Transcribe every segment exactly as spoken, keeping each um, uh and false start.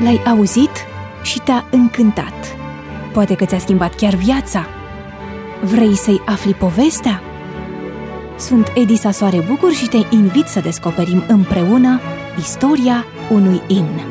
l-ai auzit și te-a încântat. Poate că ți-a schimbat chiar viața. Vrei să-i afli povestea? Sunt Edisa Soare Bucur și te invit să descoperim împreună istoria unui imn.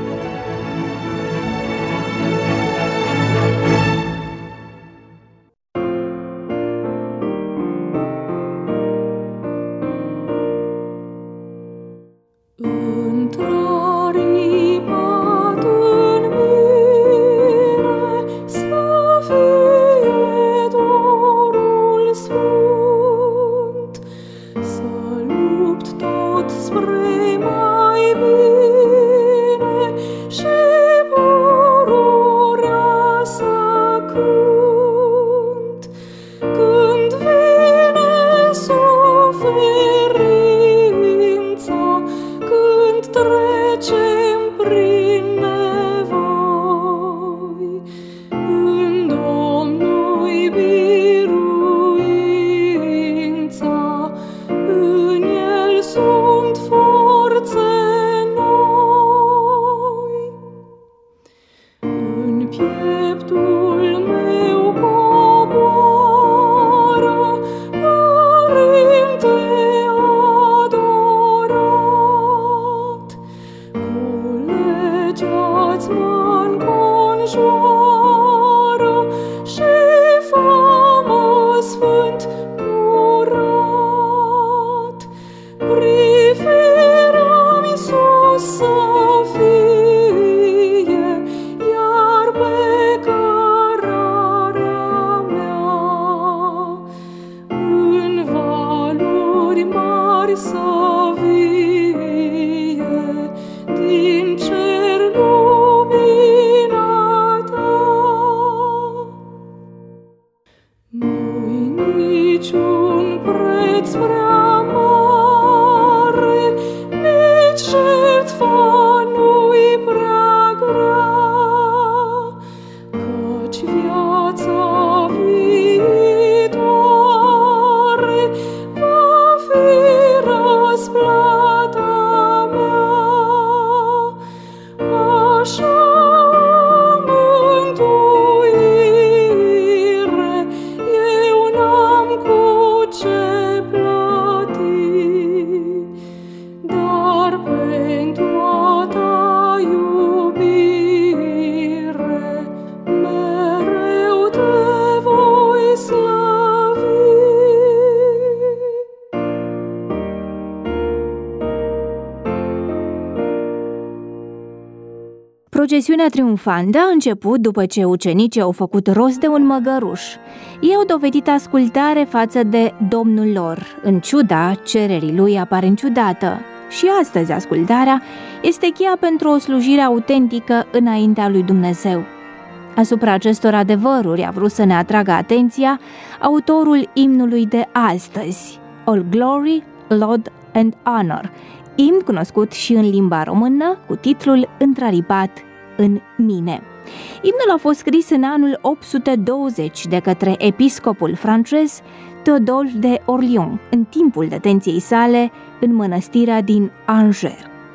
Procesiunea triumfantă a început după ce ucenicii au făcut rost de un măgăruș. Ei au dovedit ascultare față de Domnul lor, în ciuda cererii lui aparent ciudată. Și astăzi ascultarea este cheia pentru o slujire autentică înaintea lui Dumnezeu. Asupra acestor adevăruri a vrut să ne atragă atenția autorul imnului de astăzi, All Glory, Laud and Honor, imn cunoscut și în limba română cu titlul Întraripat în mine. Imnul a fost scris în anul opt sute douăzeci de către episcopul francez Teodulf de Orléans, în timpul detenției sale în mănăstirea din Angers.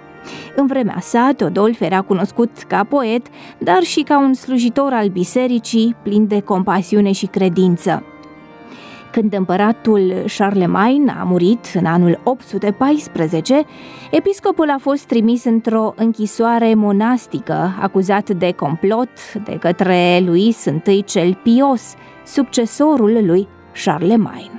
În vremea sa, Teodulf era cunoscut ca poet, dar și ca un slujitor al bisericii, plin de compasiune și credință. Când împăratul Charlemagne a murit în anul opt sute paisprezece, episcopul a fost trimis într-o închisoare monastică, acuzat de complot de către Louis I cel Pios, succesorul lui Charlemagne.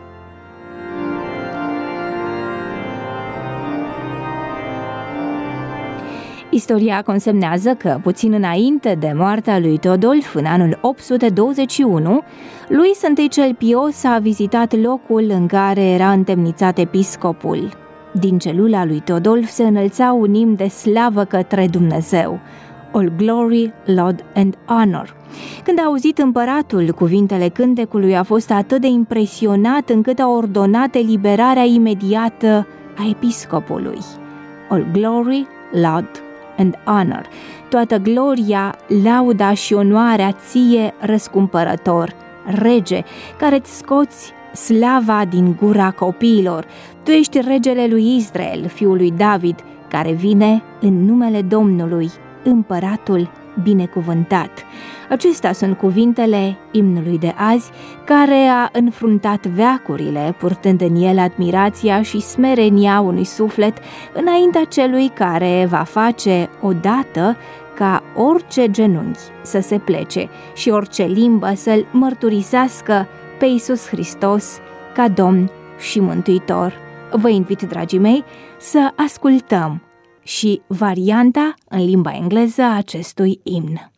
Istoria consemnează că, puțin înainte de moartea lui Teodulf, în anul opt sute douăzeci și unu, Louis I cel Pios a vizitat locul în care era întemnițat episcopul. Din celula lui Teodulf se înălța un imn de slavă către Dumnezeu, All Glory, Laud and Honor. Când a auzit împăratul cuvintele cântecului, a fost atât de impresionat încât a ordonat eliberarea imediată a episcopului. All Glory, Laud and Honor, toată gloria, lauda și onoarea ție, răscumpărător, rege, care-ți scoți slava din gura copiilor. Tu ești regele lui Israel, fiul lui David, care vine în numele Domnului, Împăratul binecuvântat. Acestea sunt cuvintele imnului de azi, care a înfruntat veacurile, purtând în el admirația și smerenia unui suflet înaintea celui care va face odată ca orice genunchi să se plece și orice limbă să-L mărturisească pe Iisus Hristos ca Domn și Mântuitor. Vă invit, dragii mei, să ascultăm și varianta în limba engleză a acestui imn.